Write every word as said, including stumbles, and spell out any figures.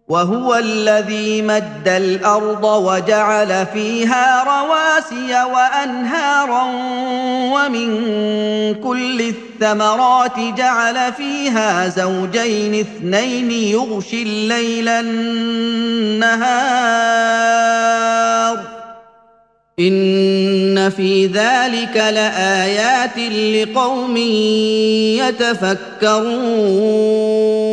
وهو الذي مد الارض وجعل فيها رواسي وانهارا ومن كل الثمرات جعل فيها زوجين اثنين يغشي الليل النهار ان في ذلك لايات لقوم يتفكرون